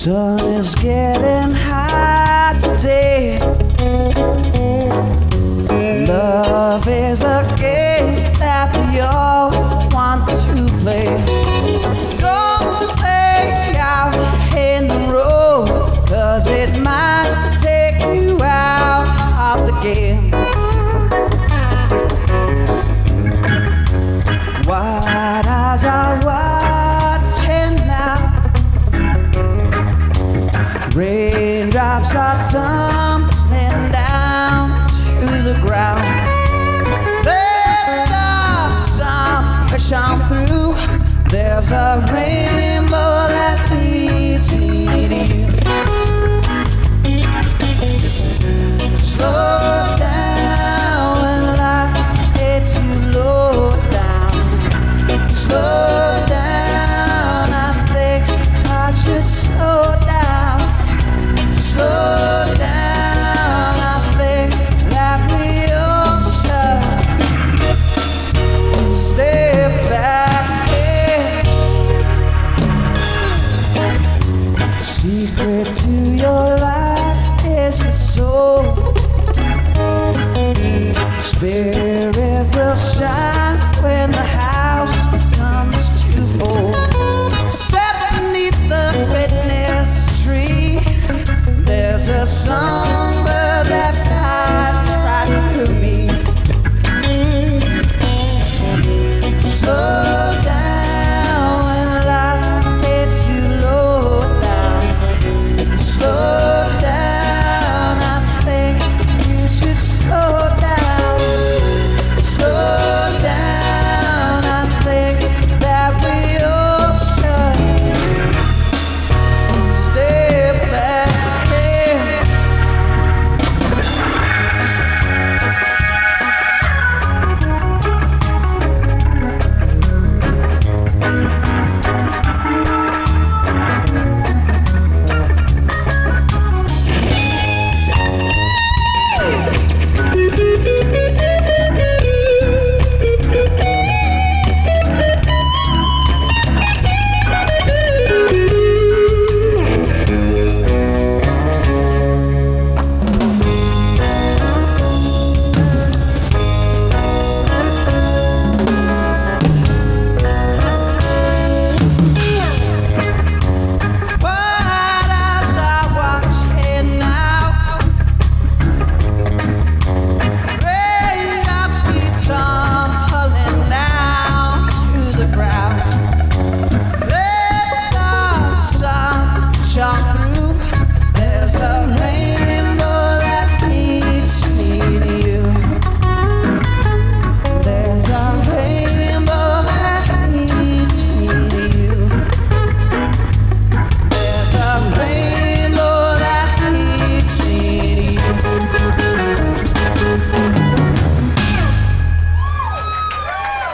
Sun is getting hot today. Love is a game that we all want to play. Don't play out in the road, 'cause it might take you out of the game. Wide eyes are watching now. Raindrops are tumbling down to the ground. Let the sun push on through. There's a rainbow